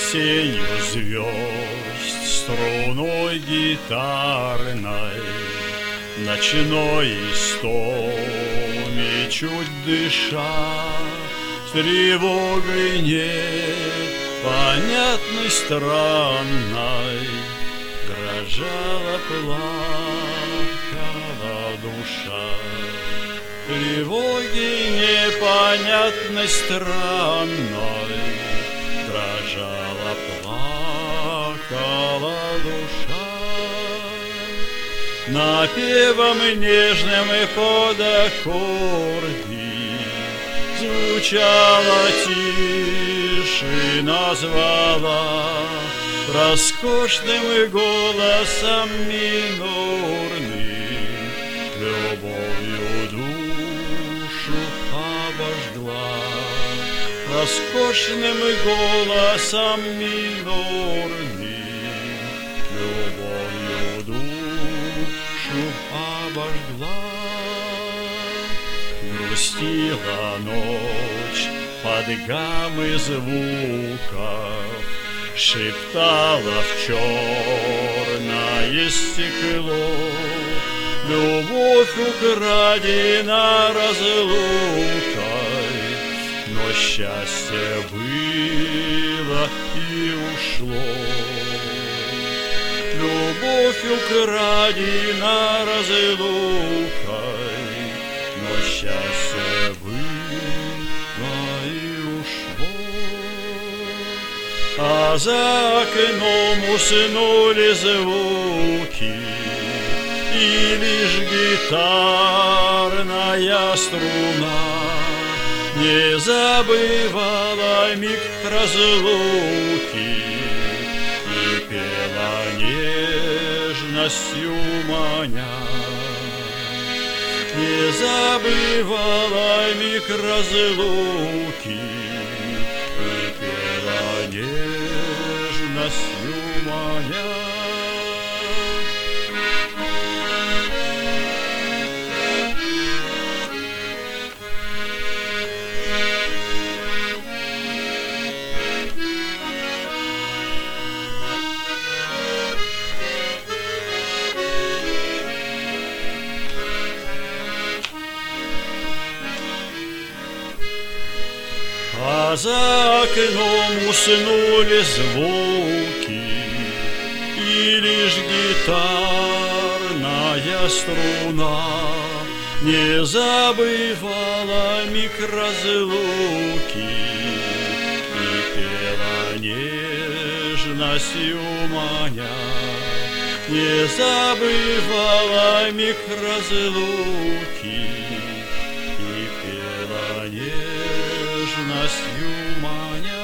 Сенью звезд струной гитарной ночной истоме чуть дыша, с тревогой непонятной странной дрожала, плакала душа. Тревоги непонятной странной дрожала, плакала душа. Напевом нежным и под аккорди звучала тише, назвала роскошным голосом минорным, любовью душу обожгла. Роскошным голосом минорным, любовью душу обожгла. Грустила ночь под гаммой звуков, шептала в черное стекло. Любовь украдена разлукой, но счастье было и ушло. Любовь украдена разлукой, но счастье было и ушло. А за окном уснули звуки, и лишь гитарная струна не забывала миг разлуки и пела нежностью маня. Не забывала миг разлуки и пела нежностью маня. А за окном уснули звуки, и лишь гитарная струна не забывала миг разлуки и пела нежностью маня. Не забывала миг разлуки и пела нежностью маня.